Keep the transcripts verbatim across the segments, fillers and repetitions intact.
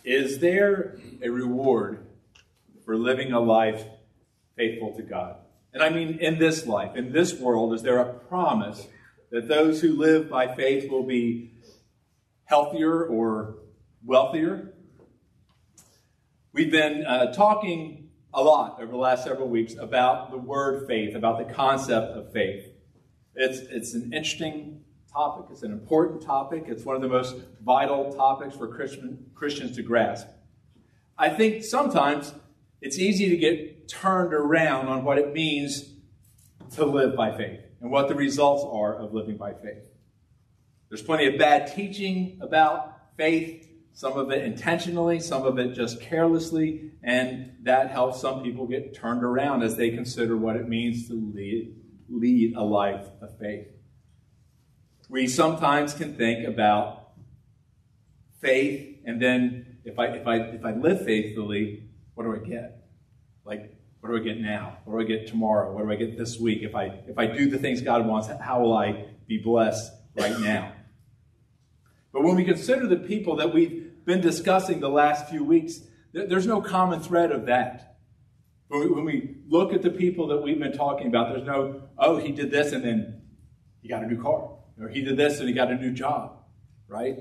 Is there a reward for living a life faithful to God? And I mean in this life, in this world, is there a promise that those who live by faith will be healthier or wealthier? We've been uh, talking a lot over the last several weeks about the word faith, about the concept of faith. It's, it's an interesting topic. It's an important topic. It's one of the most vital topics for Christian, Christians to grasp. I think sometimes it's easy to get turned around on what it means to live by faith and what the results are of living by faith. There's plenty of bad teaching about faith, some of it intentionally, some of it just carelessly, and that helps some people get turned around as they consider what it means to lead, lead a life of faith. We sometimes can think about faith, and then if I if I if I live faithfully, what do I get? Like, what do I get now? What do I get tomorrow? What do I get this week? If I if I do the things God wants, how will I be blessed right now? But when we consider the people that we've been discussing the last few weeks, there's no common thread of that. When we, when we look at the people that we've been talking about, there's no, oh, he did this and then he got a new car. Or he did this and he got a new job, right?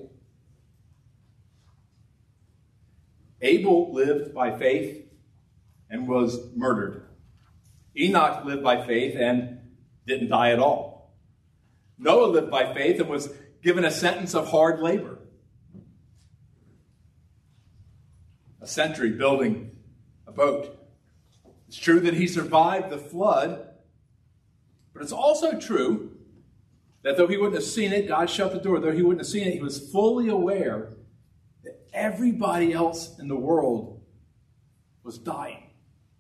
Abel lived by faith and was murdered. Enoch lived by faith and didn't die at all. Noah lived by faith and was given a sentence of hard labor. A century building a boat. It's true that he survived the flood, but it's also true that though he wouldn't have seen it, God shut the door. Though he wouldn't have seen it, he was fully aware that everybody else in the world was dying.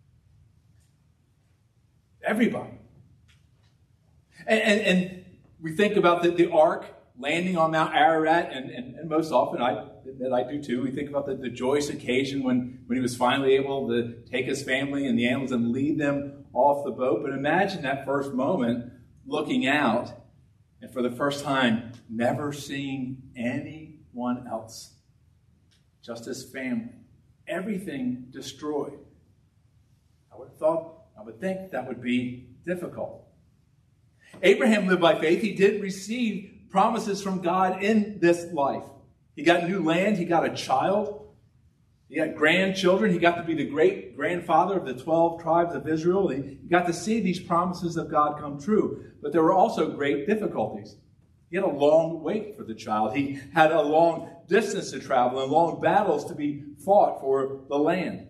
Everybody. And, and, and we think about the, the ark landing on Mount Ararat, and, and, and most often, I that I do too, we think about the, the joyous occasion when, when he was finally able to take his family and the animals and lead them off the boat. But imagine that first moment looking out and for the first time never seeing anyone else. Just his family. Everything destroyed. I would have thought, I would think that would be difficult. Abraham lived by faith. He did receive promises from God in this life. He got new land. He got a child. He got grandchildren. He got to be the great grandfather of the twelve tribes of Israel. He got to see these promises of God come true. But there were also great difficulties. He had a long wait for the child. He had a long distance to travel and long battles to be fought for the land.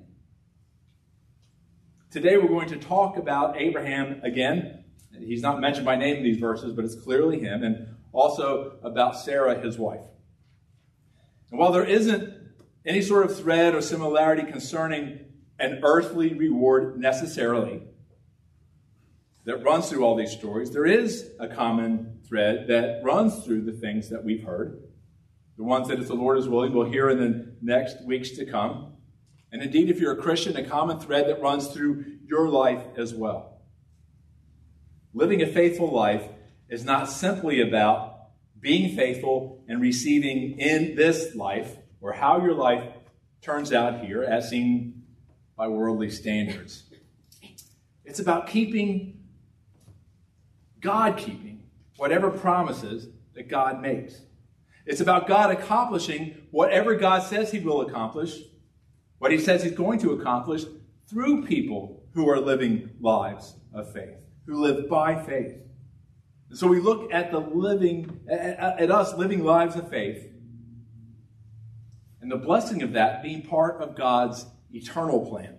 Today we're going to talk about Abraham again. He's not mentioned by name in these verses, but it's clearly him. And also about Sarah, his wife. And while there isn't any sort of thread or similarity concerning an earthly reward necessarily that runs through all these stories, there is a common thread that runs through the things that we've heard. The ones that, if the Lord is willing, we'll hear in the next weeks to come. And indeed, if you're a Christian, a common thread that runs through your life as well. Living a faithful life is not simply about being faithful and receiving in this life, or how your life turns out here as seen by worldly standards. It's about keeping, God keeping, whatever promises that God makes. It's about God accomplishing whatever God says he will accomplish, what he says he's going to accomplish through people who are living lives of faith, who live by faith. And so we look at the living, at, at us living lives of faith, and the blessing of that being part of God's eternal plan.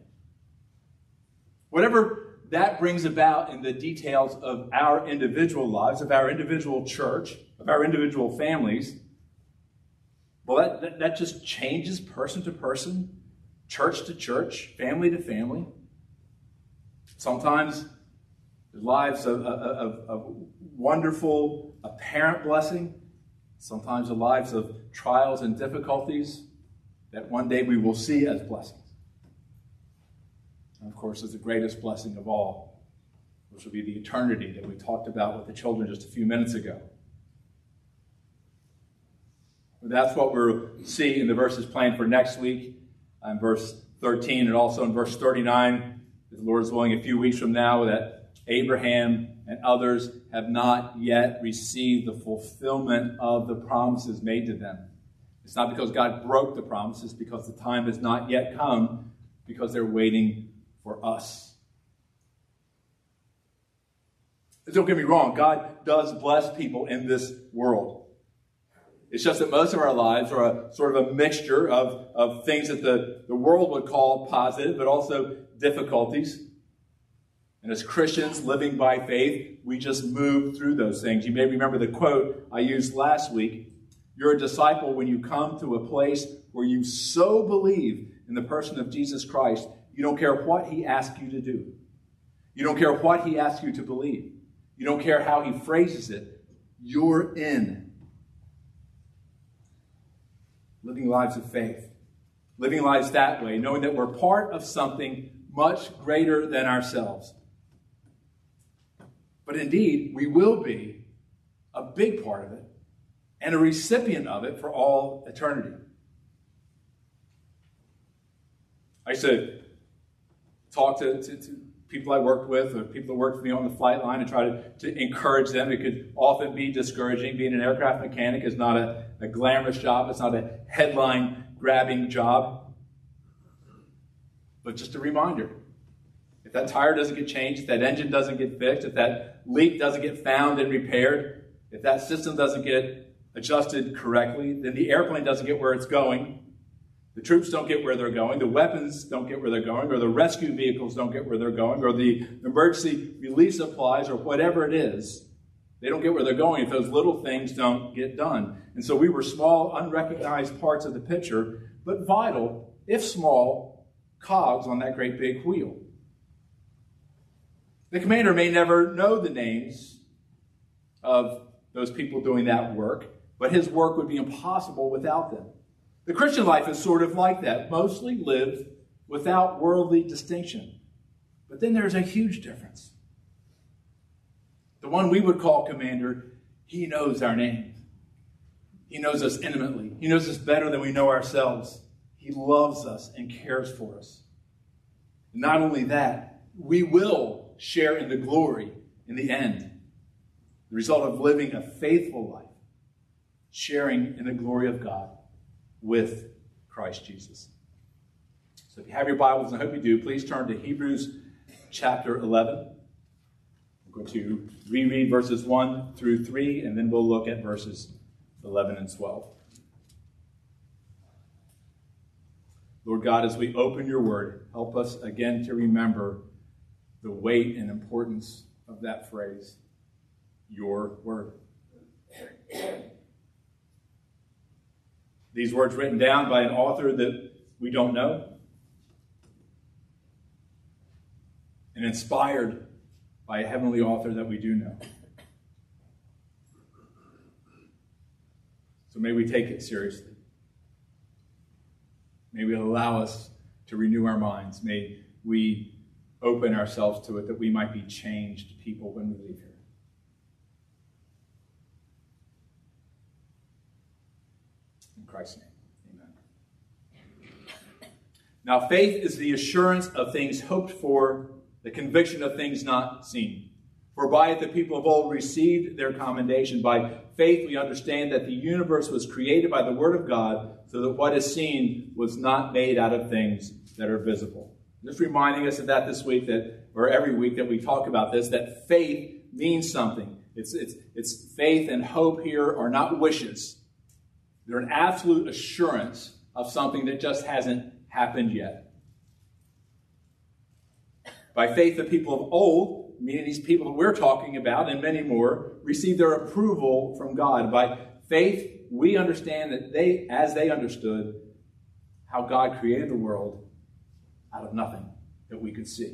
Whatever that brings about in the details of our individual lives, of our individual church, of our individual families, well, that, that, that just changes person to person, church to church, family to family. Sometimes the lives of, of, of wonderful apparent blessing, sometimes the lives of trials and difficulties that one day we will see as blessings. And of course, is the greatest blessing of all, which will be the eternity that we talked about with the children just a few minutes ago. That's what we'll see in the verses planned for next week, in verse thirteen, and also in verse thirty-nine, if the Lord is willing, a few weeks from now, that Abraham and others have not yet received the fulfillment of the promises made to them. It's not because God broke the promises, because the time has not yet come, because they're waiting for us. Don't get me wrong, God does bless people in this world. It's just that most of our lives are a sort of a mixture of, of things that the, the world would call positive, but also difficulties. And as Christians living by faith, we just move through those things. You may remember the quote I used last week. You're a disciple when you come to a place where you so believe in the person of Jesus Christ, you don't care what he asks you to do. You don't care what he asks you to believe. You don't care how he phrases it. You're in. Living lives of faith. Living lives that way, knowing that we're part of something much greater than ourselves. But indeed, we will be a big part of it and a recipient of it for all eternity. I used to talk to, to, to people I worked with, or people that worked with me on the flight line, and try to, to encourage them. It could often be discouraging. Being an aircraft mechanic is not a, a glamorous job. It's not a headline-grabbing job. But just a reminder, if that tire doesn't get changed, if that engine doesn't get fixed, if that leak doesn't get found and repaired, if that system doesn't get adjusted correctly, then the airplane doesn't get where it's going. The troops don't get where they're going. The weapons don't get where they're going, or the rescue vehicles don't get where they're going, or the emergency relief supplies, or whatever it is. They don't get where they're going if those little things don't get done. And so we were small, unrecognized parts of the picture, but vital, if small, cogs on that great big wheel. The commander may never know the names of those people doing that work, but his work would be impossible without them. The Christian life is sort of like that, mostly lived without worldly distinction. But then there's a huge difference. The one we would call commander, he knows our name. He knows us intimately. He knows us better than we know ourselves. He loves us and cares for us. And not only that, we will share in the glory in the end. The result of living a faithful life, sharing in the glory of God with Christ Jesus. So if you have your Bibles, and I hope you do, please turn to Hebrews chapter eleven. We're going to reread verses one through three, and then we'll look at verses eleven and twelve. Lord God, as we open your word, help us again to remember the weight and importance of that phrase, your word. These words written down by an author that we don't know, and inspired by a heavenly author that we do know. So may we take it seriously. May we allow us to renew our minds. May we open ourselves to it, that we might be changed people when we leave here. In Christ's name, amen. Now, faith is the assurance of things hoped for, the conviction of things not seen. For by it the people of old received their commendation. By faith we understand that the universe was created by the word of God, so that what is seen was not made out of things that are visible. Just reminding us of that this week, that or every week that we talk about this, that faith means something. It's, it's, it's faith and hope here are not wishes. They're an absolute assurance of something that just hasn't happened yet. By faith, the people of old, meaning these people that we're talking about and many more, received their approval from God. By faith, we understand that they, as they understood how God created the world out of nothing that we could see.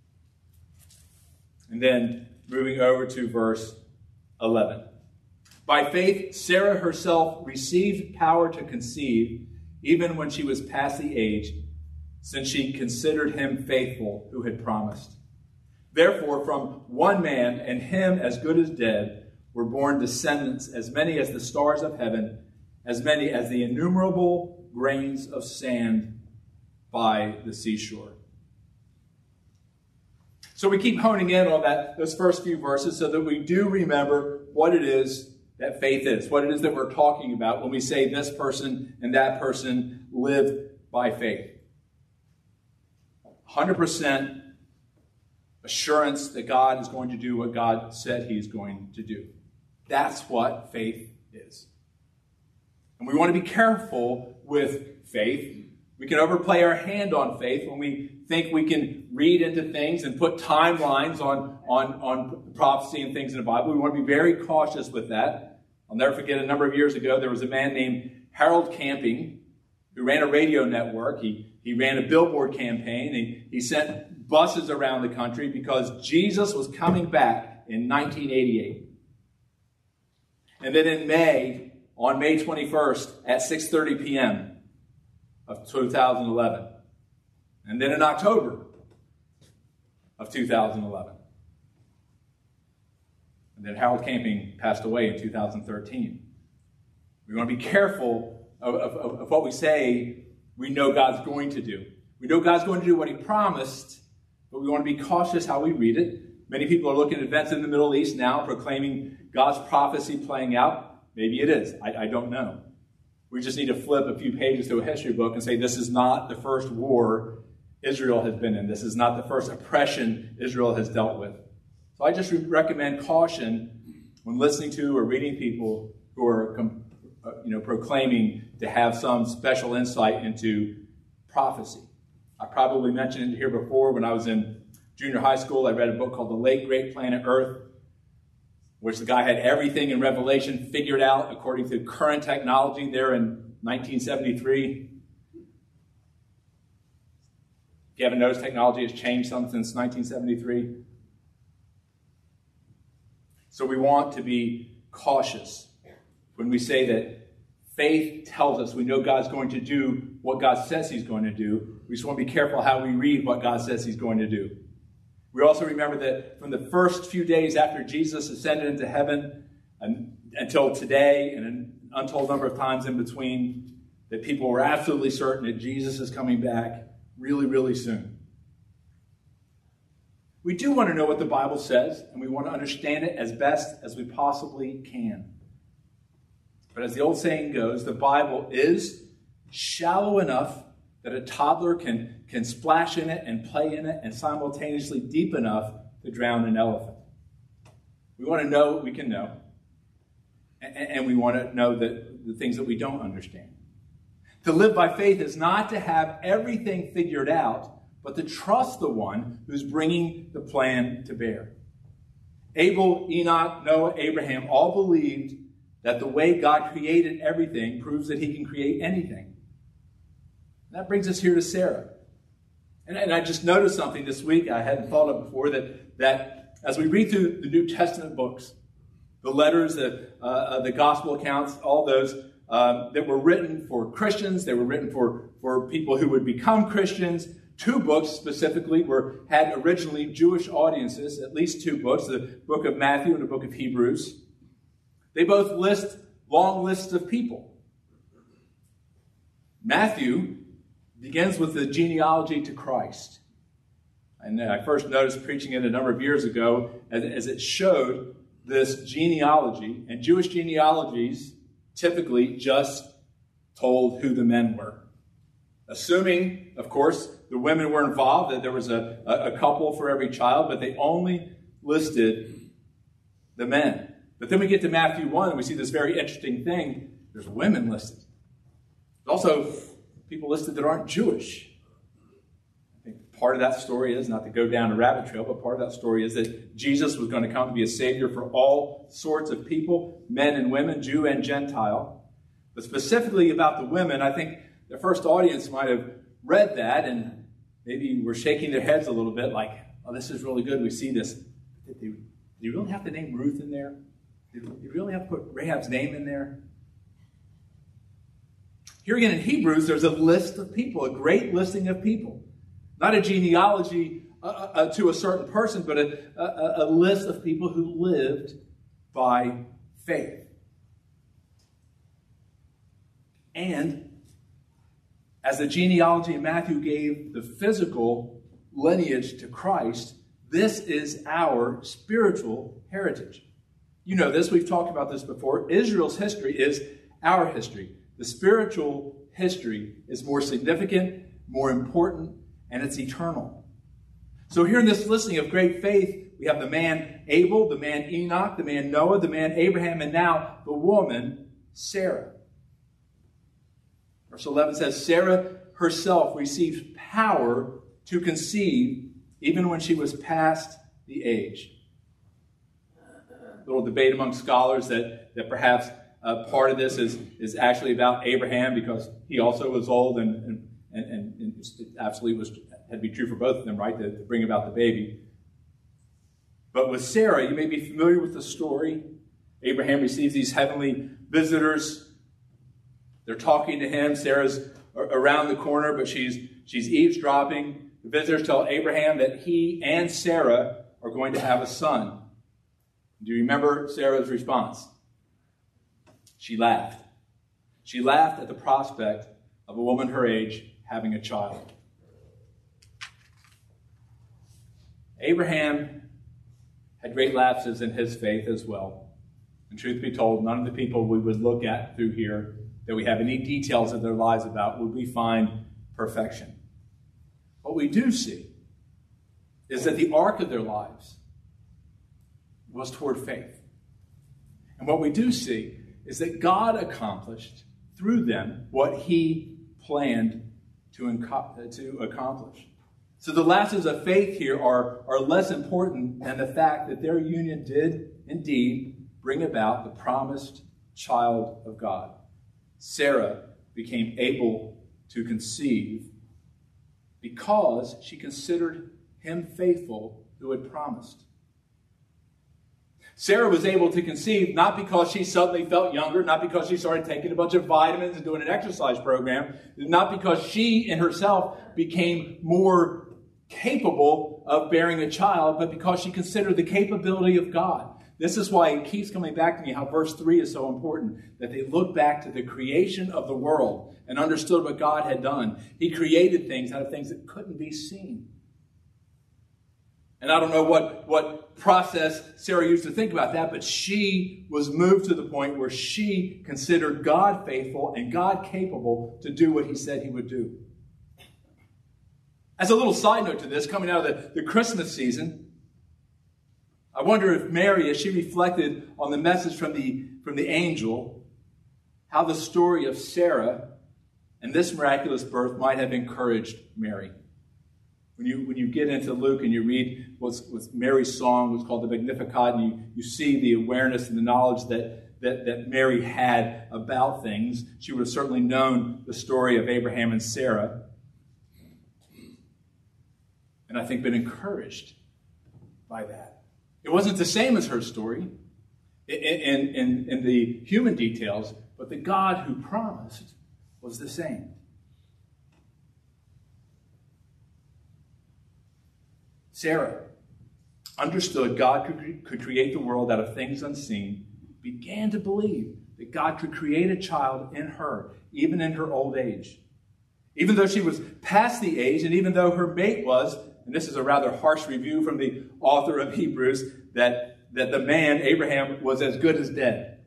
And then moving over to verse eleven. By faith, Sarah herself received power to conceive, even when she was past the age, since she considered him faithful who had promised. Therefore, from one man, and him as good as dead, were born descendants as many as the stars of heaven as many as the innumerable grains of sand by the seashore. So we keep honing in on that, those first few verses so that we do remember what it is that faith is, what it is that we're talking about when we say this person and that person lived by faith. one hundred percent assurance that God is going to do what God said he's going to do. That's what faith is. And we want to be careful with faith. We can overplay our hand on faith when we think we can read into things and put timelines on, on, on prophecy and things in the Bible. We want to be very cautious with that. I'll never forget a number of years ago, there was a man named Harold Camping who ran a radio network. He, he ran a billboard campaign. He, he sent buses around the country because Jesus was coming back in nineteen eighty-eight. And then in May, on May twenty-first at six thirty p.m. of two thousand eleven. And then in October of two thousand eleven. And then Harold Camping passed away in two thousand thirteen. We want to be careful of, of, of what we say we know God's going to do. We know God's going to do what he promised, but we want to be cautious how we read it. Many people are looking at events in the Middle East now, proclaiming God's prophecy playing out. Maybe it is. I, I don't know. We just need to flip a few pages to a history book and say this is not the first war Israel has been in. This is not the first oppression Israel has dealt with. So I just re- recommend caution when listening to or reading people who are com- uh, you know, proclaiming to have some special insight into prophecy. I probably mentioned it here before. When I was in junior high school, I read a book called The Late Great Planet Earth, which the guy had everything in Revelation figured out according to current technology there in nineteen seventy-three. If you haven't noticed, technology has changed some since nineteen seventy-three. So we want to be cautious when we say that faith tells us we know God's going to do what God says he's going to do. We just want to be careful how we read what God says he's going to do. We also remember that from the first few days after Jesus ascended into heaven and, until today and an untold number of times in between, that people were absolutely certain that Jesus is coming back really, really soon. We do want to know what the Bible says, and we want to understand it as best as we possibly can. But as the old saying goes, the Bible is shallow enough that a toddler can, can splash in it and play in it, and simultaneously deep enough to drown an elephant. We want to know what we can know, and, and we want to know that the things that we don't understand. To live by faith is not to have everything figured out, but to trust the one who's bringing the plan to bear. Abel, Enoch, Noah, Abraham all believed that the way God created everything proves that he can create anything. That brings us here to Sarah. And, and I just noticed something this week I hadn't thought of before, that, that as we read through the New Testament books, the letters, the, uh, the gospel accounts, all those um, that were written for Christians, they were written for, for people who would become Christians. Two books specifically were had originally Jewish audiences, at least two books, the book of Matthew and the book of Hebrews. They both list long lists of people. Matthew begins with the genealogy to Christ. And I first noticed preaching it a number of years ago as, as it showed this genealogy. And Jewish genealogies typically just told who the men were. Assuming, of course, the women were involved, that there was a, a, a couple for every child, but they only listed the men. But then we get to Matthew one, and we see this very interesting thing. There's women listed. There's also people listed that aren't Jewish. I think part of that story is, not to go down a rabbit trail, but part of that story is that Jesus was going to come to be a savior for all sorts of people, men and women, Jew and Gentile. But specifically about the women, I think the first audience might have read that and maybe were shaking their heads a little bit like, oh, this is really good. We see this. Did, they, did you really have to name Ruth in there? Did you really have to put Rahab's name in there? Here again in Hebrews, there's a list of people, a great listing of people. Not a genealogy uh, uh, to a certain person, but a, a, a list of people who lived by faith. And as the genealogy in Matthew gave the physical lineage to Christ, this is our spiritual heritage. You know this, we've talked about this before. Israel's history is our history. The spiritual history is more significant, more important, and it's eternal. So here in this listing of great faith, we have the man Abel, the man Enoch, the man Noah, the man Abraham, and now the woman Sarah. Verse eleven says, Sarah herself received power to conceive even when she was past the age. A little debate among scholars that, that perhaps uh, part of this is, is actually about Abraham because he also was old and, and, and, and it absolutely was, had to be true for both of them, right, to, to bring about the baby. But with Sarah, you may be familiar with the story. Abraham receives these heavenly visitors. They're talking to him. Sarah's around the corner, but she's, she's eavesdropping. The visitors tell Abraham that he and Sarah are going to have a son. Do you remember Sarah's response? She laughed. She laughed at the prospect of a woman her age having a child. Abraham had great lapses in his faith as well. And truth be told, none of the people we would look at through here that we have any details of their lives about would we find perfection. What we do see is that the arc of their lives was toward faith. And what we do see is that God accomplished through them what he planned to, inco- to accomplish. So the lapses of faith here are, are less important than the fact that their union did indeed bring about the promised child of God. Sarah became able to conceive because she considered him faithful who had promised. Sarah was able to conceive not because she suddenly felt younger, not because she started taking a bunch of vitamins and doing an exercise program, not because she in herself became more capable of bearing a child, but because she considered the capability of God. This is why it keeps coming back to me how verse three is so important, that they looked back to the creation of the world and understood what God had done. He created things out of things that couldn't be seen. And I don't know what, what process Sarah used to think about that, but she was moved to the point where she considered God faithful and God capable to do what he said he would do. As a little side note to this, coming out of the, the Christmas season, I wonder if Mary, as she reflected on the message from the, from the angel, how the story of Sarah and this miraculous birth might have encouraged Mary. When you, when you get into Luke and you read what's, what's Mary's song, what's called the Magnificat, and you, you see the awareness and the knowledge that, that, that Mary had about things, she would have certainly known the story of Abraham and Sarah. And I think been encouraged by that. It wasn't the same as her story in, in, in, in the human details, but the God who promised was the same. Sarah understood God could, could create the world out of things unseen, began to believe that God could create a child in her, even in her old age. Even though she was past the age, and even though her mate was, and this is a rather harsh review from the author of Hebrews, that, that the man, Abraham, was as good as dead.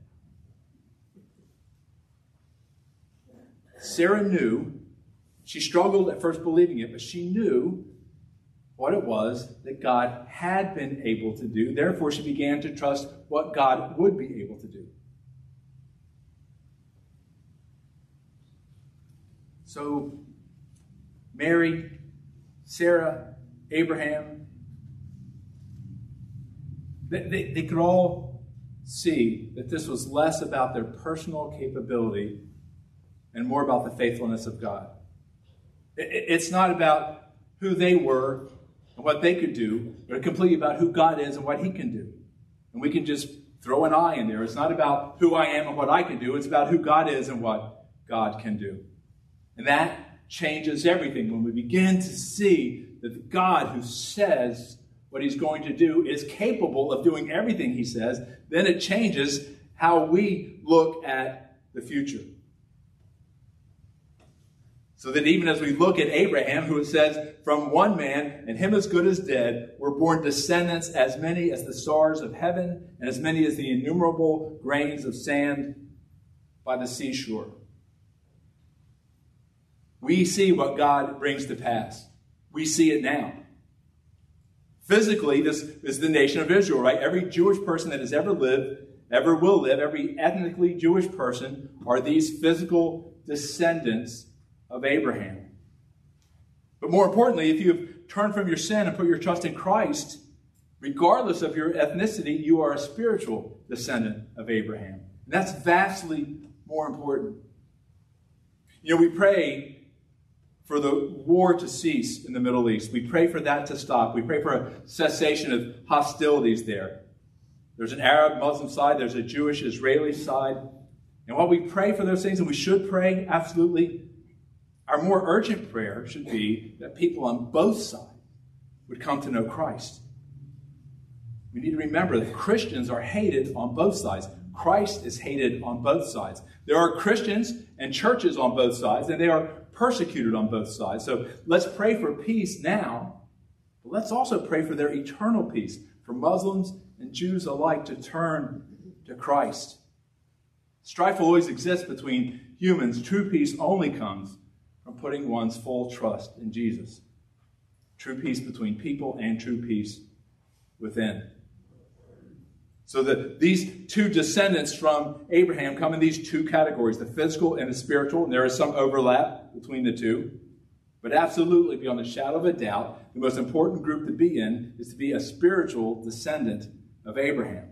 Sarah knew, she struggled at first believing it, but she knew what it was that God had been able to do. Therefore, she began to trust what God would be able to do. So, Mary, Sarah, Abraham, they, they, they could all see that this was less about their personal capability and more about the faithfulness of God. It, it's not about who they were and what they could do, but completely about who God is and what he can do. And we can just throw an I in there. It's not about who I am and what I can do. It's about who God is and what God can do. And that changes everything when we begin to see that the God who says what he's going to do is capable of doing everything he says. Then it changes how we look at the future. So that even as we look at Abraham, who it says, from one man, and him as good as dead, were born descendants as many as the stars of heaven, and as many as the innumerable grains of sand by the seashore. We see what God brings to pass. We see it now. Physically, this is the nation of Israel, right? Every Jewish person that has ever lived, ever will live, every ethnically Jewish person are these physical descendants of Abraham. But more importantly, if you've turned from your sin and put your trust in Christ, regardless of your ethnicity, you are a spiritual descendant of Abraham. And that's vastly more important. You know, we pray for the war to cease in the Middle East. We pray for that to stop. We pray for a cessation of hostilities there. There's an Arab Muslim side. There's a Jewish Israeli side. And while we pray for those things, and we should pray, absolutely, our more urgent prayer should be that people on both sides would come to know Christ. We need to remember that Christians are hated on both sides. Christ is hated on both sides. There are Christians and churches on both sides, and they are persecuted on both sides. So let's pray for peace now, but let's also pray for their eternal peace, for Muslims and Jews alike to turn to Christ. Strife will always exist between humans. True peace only comes from putting one's full trust in Jesus. True peace between people and true peace within. So that these two descendants from Abraham come in these two categories, the physical and the spiritual, and there is some overlap between the two. But absolutely, beyond a shadow of a doubt, the most important group to be in is to be a spiritual descendant of Abraham.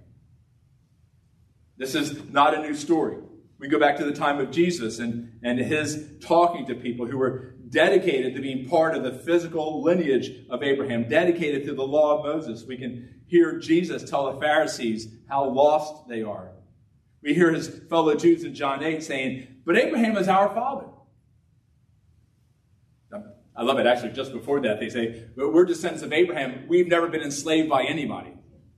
This is not a new story. We go back to the time of Jesus and, and his talking to people who were dedicated to being part of the physical lineage of Abraham, dedicated to the law of Moses. We can hear Jesus tell the Pharisees how lost they are. We hear his fellow Jews in John eight saying, but Abraham is our father. I love it. Actually, just before that, they say, but we're descendants of Abraham. We've never been enslaved by anybody.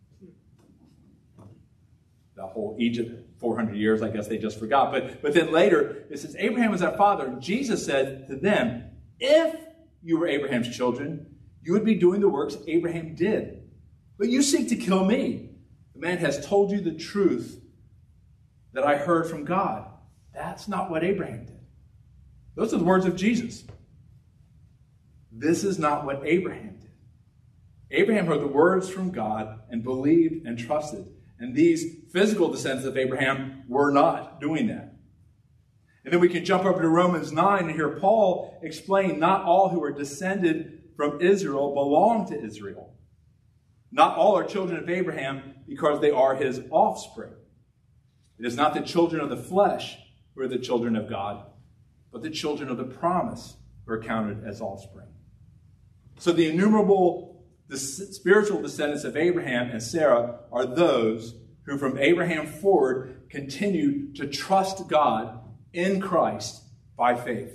The whole Egypt, four hundred years, I guess they just forgot. But, but then later, it says, Abraham is our father. And Jesus said to them, if you were Abraham's children, you would be doing the works Abraham did. But you seek to kill me. The man has told you the truth that I heard from God. That's not what Abraham did. Those are the words of Jesus. This is not what Abraham did. Abraham heard the words from God and believed and trusted. And these physical descendants of Abraham were not doing that. And then we can jump over to Romans nine and hear Paul explain not all who are descended from Israel belong to Israel. Not all are children of Abraham because they are his offspring. It is not the children of the flesh who are the children of God, but the children of the promise who are counted as offspring. So the innumerable the spiritual descendants of Abraham and Sarah are those who from Abraham forward continue to trust God in Christ by faith.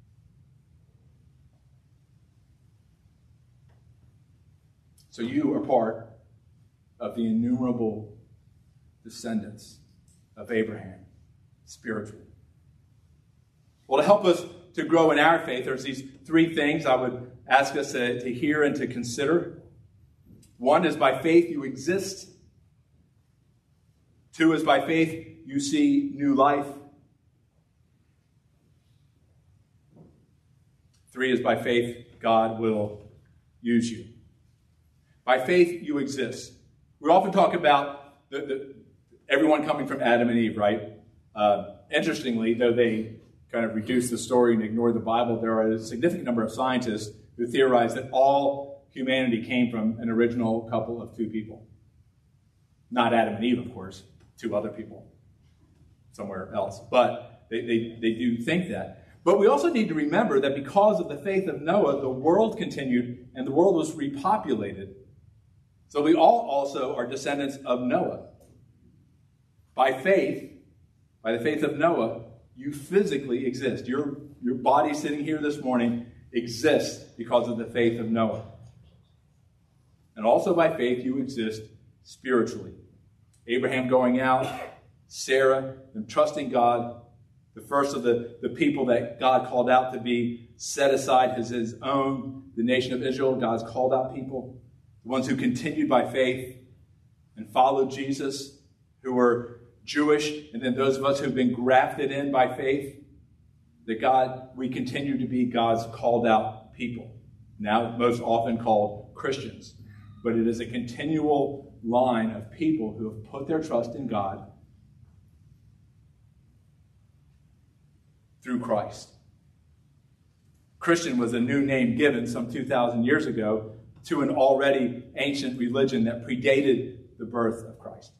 So you are part of the innumerable descendants of Abraham, spiritually. Well, to help us to grow in our faith, there's these three things I would ask us to, to hear and to consider. One is by faith you exist. Two is by faith you see new life. Three is by faith God will use you. By faith you exist. We often talk about the, the, everyone coming from Adam and Eve, right? Uh, interestingly, though they kind of reduce the story and ignore the Bible, there are a significant number of scientists who theorize that all humanity came from an original couple of two people. Not Adam and Eve, of course, two other people somewhere else. But they, they, they do think that. But we also need to remember that because of the faith of Noah, the world continued and the world was repopulated. So we all also are descendants of Noah. By faith, by the faith of Noah, you physically exist. Your, your body sitting here this morning exists because of the faith of Noah. And also by faith, you exist spiritually. Abraham going out, Sarah, and trusting God, The first of the, the people that God called out to be set aside as his own, the nation of Israel, God's called out people. The ones who continued by faith and followed Jesus, who were Jewish, and then those of us who've been grafted in by faith, that God, we continue to be God's called out people. Now most often called Christians. But it is a continual line of people who have put their trust in God through Christ. Christian was a new name given some two thousand years ago to an already ancient religion that predated the birth of Christ.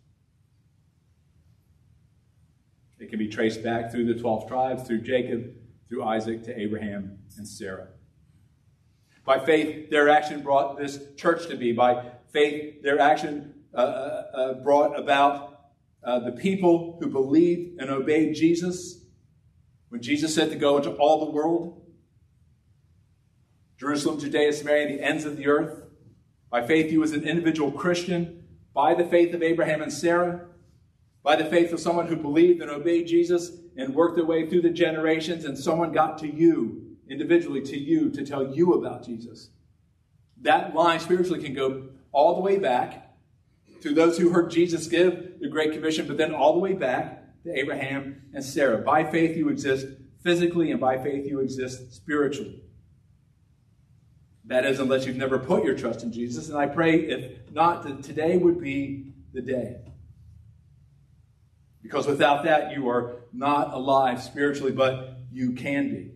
It can be traced back through the twelve tribes, through Jacob, through Isaac, to Abraham and Sarah. By faith, their action brought this church to be. By faith, their action uh, uh, brought about uh, the people who believed and obeyed Jesus. When Jesus said to go into all the world, Jerusalem, Judea, Samaria, and the ends of the earth. By faith, you as an individual Christian, by the faith of Abraham and Sarah, by the faith of someone who believed and obeyed Jesus and worked their way through the generations, and someone got to you, individually to you, to tell you about Jesus. That line spiritually can go all the way back to those who heard Jesus give the Great Commission, but then all the way back to Abraham and Sarah. By faith you exist physically, and by faith you exist spiritually. That is, unless you've never put your trust in Jesus. And I pray, if not, that today would be the day. Because without that, you are not alive spiritually, but you can be.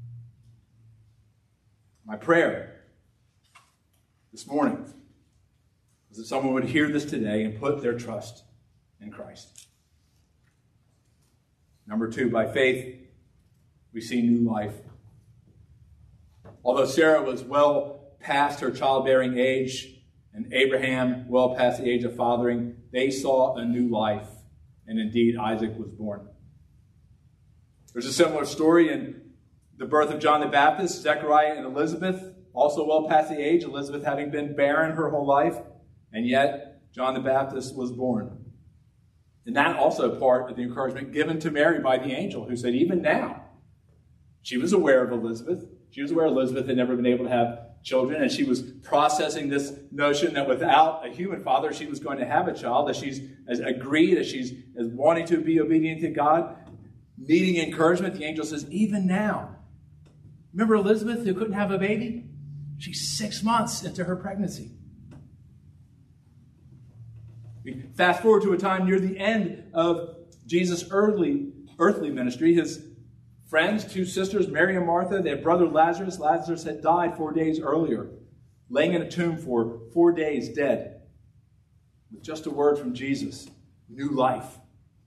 My prayer this morning is that someone would hear this today and put their trust in Christ. Number two, by faith, we see new life. Although Sarah was well past her childbearing age and Abraham well past the age of fathering, they saw a new life. And indeed, Isaac was born. There's a similar story in the birth of John the Baptist, Zechariah and Elizabeth, also well past the age, Elizabeth having been barren her whole life, and yet John the Baptist was born. And that also part of the encouragement given to Mary by the angel, who said, even now, she was aware of Elizabeth. She was aware Elizabeth had never been able to have children, and she was processing this notion that without a human father, she was going to have a child, as she's as agreed, as she's as wanting to be obedient to God, needing encouragement. The angel says, even now. Remember Elizabeth, who couldn't have a baby? She's six months into her pregnancy. We fast forward to a time near the end of Jesus' earthly, earthly ministry. His friends, two sisters, Mary and Martha, their brother Lazarus. Lazarus had died four days earlier, laying in a tomb for four days dead. With just a word from Jesus, new life.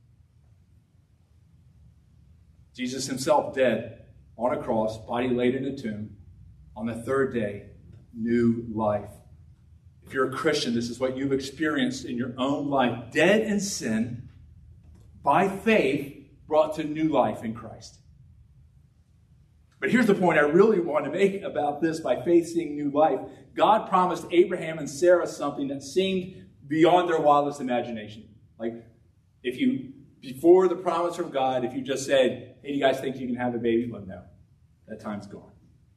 Jesus himself dead on a cross, body laid in a tomb. On the third day, new life. If you're a Christian, this is what you've experienced in your own life. Dead in sin, by faith, brought to new life in Christ. But here's the point I really want to make about this, by faith seeing new life. God promised Abraham and Sarah something that seemed beyond their wildest imagination. Like, if you, before the promise from God, if you just said, hey, do you guys think you can have a baby? Well, no. That time's gone.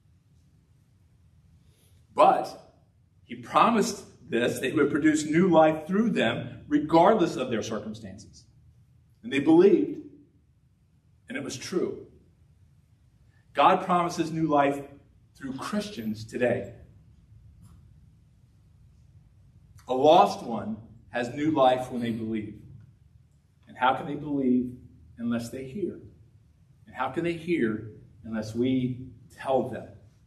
But he promised this, that he would produce new life through them, regardless of their circumstances. And they believed, and it was true. God promises new life through Christians today. A lost one has new life when they believe. And how can they believe unless they hear? And how can they hear unless we tell them?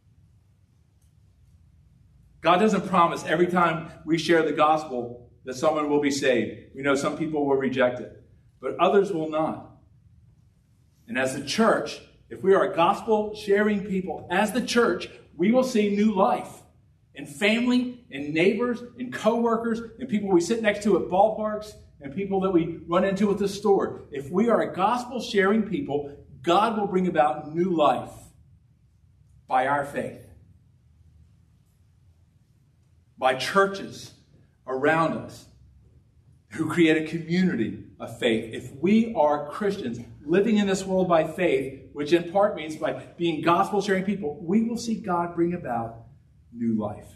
God doesn't promise every time we share the gospel that someone will be saved. We know some people will reject it, but others will not. And as a church, if we are a gospel-sharing people, as the church, we will see new life in family, in neighbors, in co-workers, in people we sit next to at ballparks, and people that we run into at the store. If we are a gospel-sharing people, God will bring about new life by our faith. By churches around us who create a community of faith. If we are Christians, living in this world by faith, which in part means by being gospel-sharing people, we will see God bring about new life.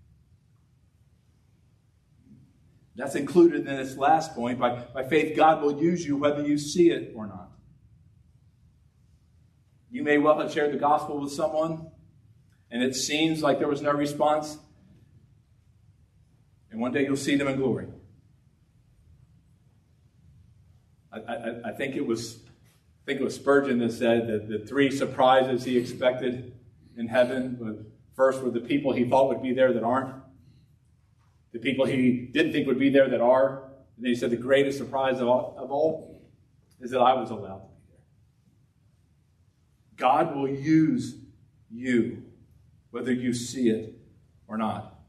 That's included in this last point. By, by faith, God will use you whether you see it or not. You may well have shared the gospel with someone, and it seems like there was no response. And one day you'll see them in glory. I, I, I think it was I think it was Spurgeon that said that the three surprises he expected in heaven was, first were the people he thought would be there that aren't. The people he didn't think would be there that are. And then he said the greatest surprise of all, of all is that I was allowed to be there. God will use you, whether you see it or not.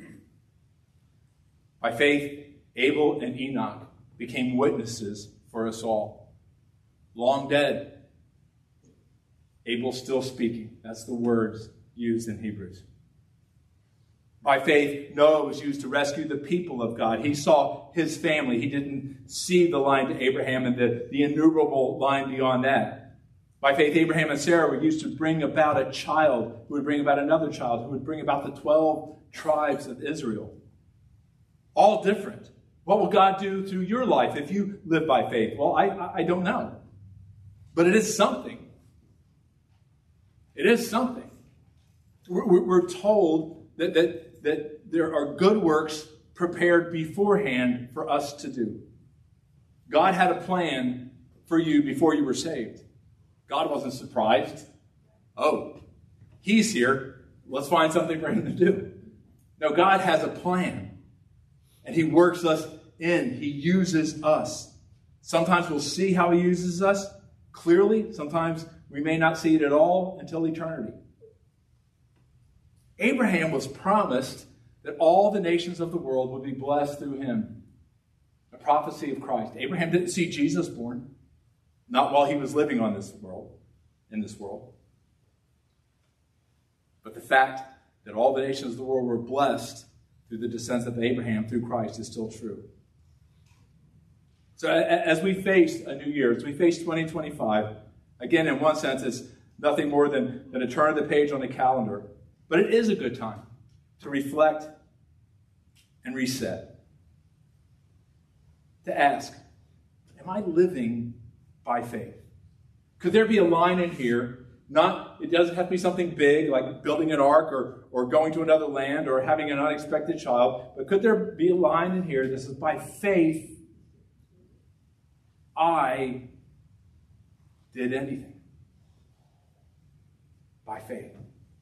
By faith, Abel and Enoch became witnesses for us all. Long dead, Abel still speaking. That's the words used in Hebrews. By faith, Noah was used to rescue the people of God. He saw his family. He didn't see the line to Abraham and the, the innumerable line beyond that. By faith, Abraham and Sarah were used to bring about a child who would bring about another child, who would bring about the twelve tribes of Israel. All different. What will God do through your life if you live by faith? Well, I, I don't know. But it is something. It is something. We're, we're told that, that, that there are good works prepared beforehand for us to do. God had a plan for you before you were saved. God wasn't surprised. Oh, he's here. Let's find something for him to do. No, God has a plan. And he works us in. He uses us. Sometimes we'll see how he uses us clearly. Sometimes we may not see it at all until eternity. Abraham was promised that all the nations of the world would be blessed through him. A prophecy of Christ. Abraham didn't see Jesus born. Not while he was living on this world, in this world. But the fact that all the nations of the world were blessed through the descendants of Abraham through Christ is still true. So as we face a new year, as we face twenty twenty-five, again, in one sense, it's nothing more than, than a turn of the page on the calendar. But it is a good time to reflect and reset. To ask, am I living by faith? Could there be a line in here? Not, it doesn't have to be something big, like building an ark or, or going to another land or having an unexpected child. But could there be a line in here that says, by faith, I did anything. By faith.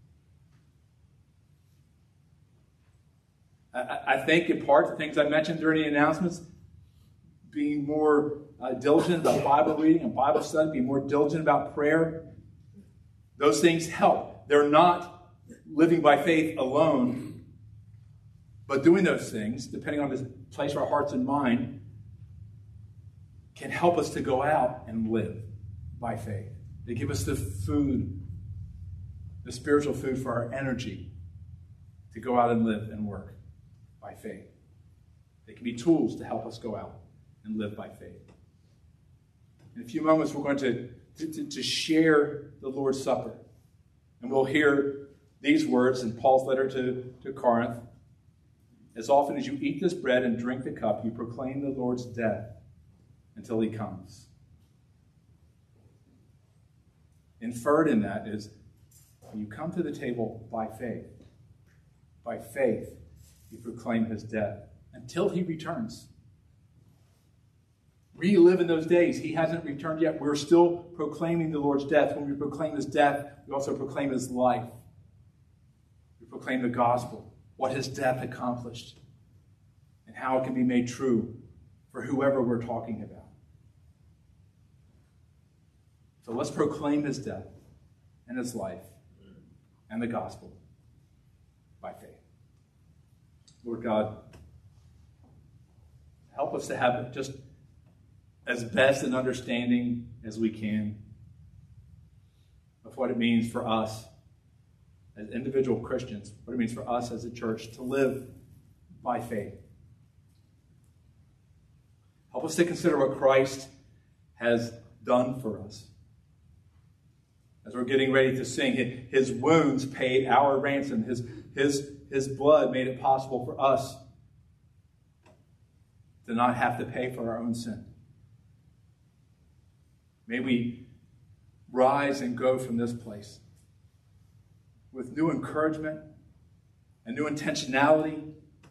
I, I think in part the things I mentioned during the announcements, being more uh, diligent about Bible reading and Bible study, being more diligent about prayer, those things help. They're not living by faith alone, but doing those things, depending on the place of our hearts and mind, can help us to go out and live by faith. They give us the food, the spiritual food for our energy to go out and live and work by faith. They can be tools to help us go out and live by faith. In a few moments, we're going to, to, to share the Lord's Supper. And we'll hear these words in Paul's letter to, to Corinth. As often as you eat this bread and drink the cup, you proclaim the Lord's death until he comes. Inferred in that is, when you come to the table by faith, by faith, you proclaim his death until he returns. Relive in those days. He hasn't returned yet. We're still proclaiming the Lord's death. When we proclaim his death, we also proclaim his life. We proclaim the gospel, what his death accomplished, and how it can be made true for whoever we're talking about. So let's proclaim his death and his life and the gospel by faith. Lord God, help us to have just as best an understanding as we can of what it means for us as individual Christians, what it means for us as a church to live by faith. Help us to consider what Christ has done for us. As we're getting ready to sing, his wounds paid our ransom. His, his, his blood made it possible for us to not have to pay for our own sin. May we rise and go from this place with new encouragement, a new intentionality,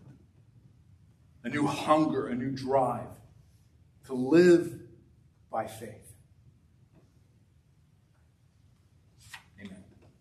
a new hunger, a new drive to live by faith. Amen.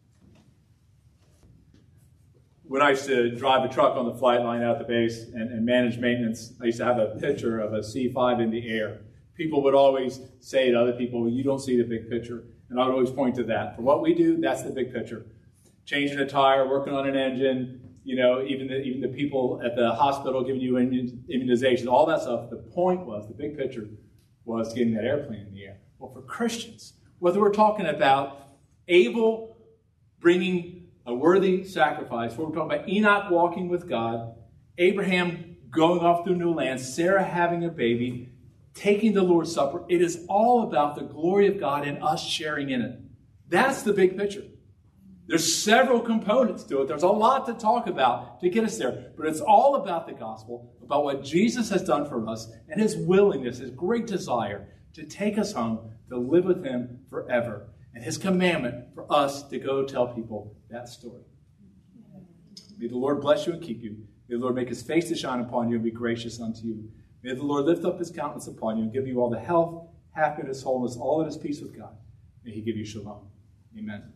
When I used to drive a truck on the flight line out at the base and, and manage maintenance, I used to have a picture of a C five in the air. People would always say to other people, well, you don't see the big picture. And I would always point to that. For what we do, that's the big picture. Changing a tire, working on an engine, you know, even the, even the people at the hospital giving you immunization, all that stuff. The point was, the big picture was getting that airplane in the air. Well, for Christians, whether we're talking about Abel bringing a worthy sacrifice, whether we're talking about Enoch walking with God, Abraham going off to a new land, Sarah having a baby, taking the Lord's Supper, it is all about the glory of God and us sharing in it. That's the big picture. There's several components to it. There's a lot to talk about to get us there. But it's all about the gospel, about what Jesus has done for us, and his willingness, his great desire to take us home, to live with him forever, and his commandment for us to go tell people that story. May the Lord bless you and keep you. May the Lord make his face to shine upon you and be gracious unto you. May the Lord lift up his countenance upon you and give you all the health, happiness, wholeness, all that is peace with God. May he give you shalom. Amen.